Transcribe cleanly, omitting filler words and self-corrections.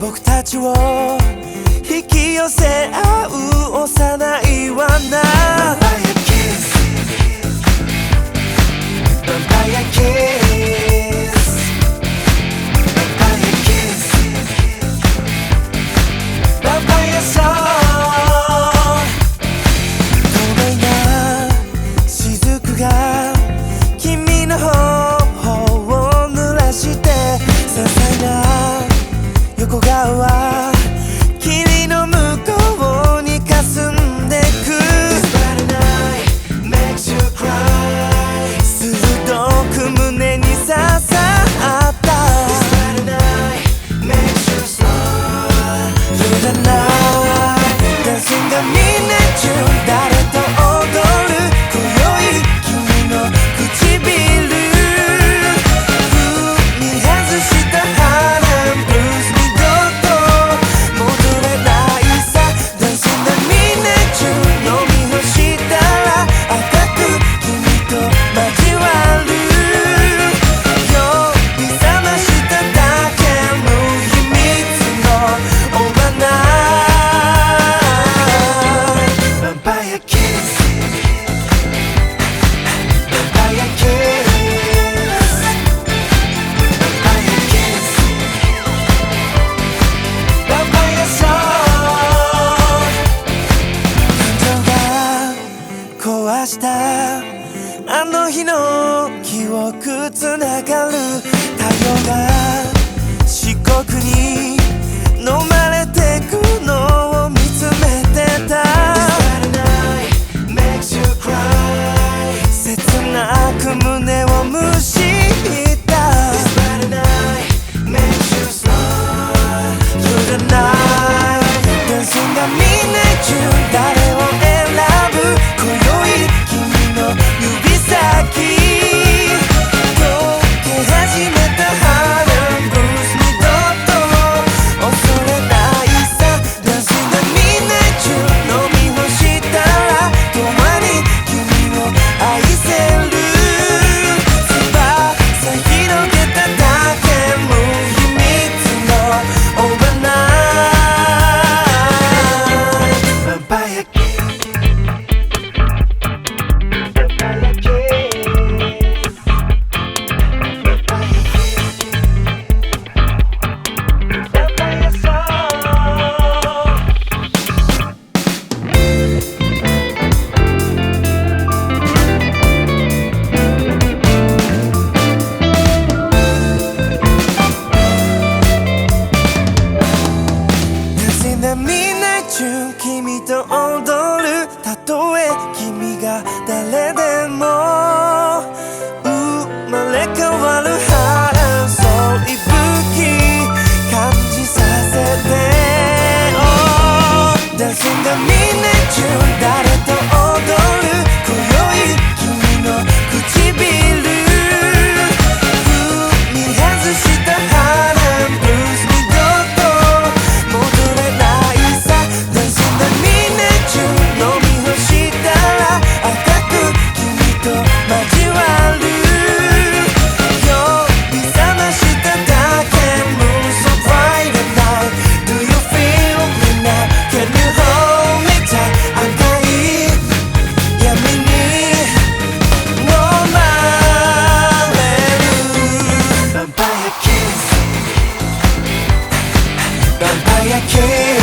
僕たちを引き寄せ合う幼い罠。Vampire kiss, Vampire kiss, Vampire song。 透明な雫が君の頬を濡らして、些細な横顔は霧の向こうに霞んでく。胸に刺さった。揺らないダンシングがみんな中、誰と踊る今宵君の唇。踏み外した花ブルースにどっと戻れないさ。ダンシングがみんな中、飲み干したら赤く君と交わる。壊したあの日の記憶つながる。太陽が四国に飲まれてくのを見つめてた。切なく胸をむしった。揺らないダンシングがみんな中、誰を選ぶ今宵君の指先。溶け始めたハーレムブルースにどっと恐れないさ。ダンシングがみんな中、飲み干したら共に君を愛せる。翼広げただけ無秘密のオーバーナイト。 Vampire君と踊る、たとえ君が誰でも生まれ変わるハーレム。そう息吹感じさせて、ダンシングがみんな中、誰と踊る今宵君の唇。踏み外したハーレムブルースにどっと戻れないさ。ダンシングがみんな中、飲み干したら赤く君と交わる。呼び覚ましただけ Move so bright at night. Do you feel me now? Can you hold me tight? 赤い闇に飲まれる。 Vampire kiss, Vampire kiss.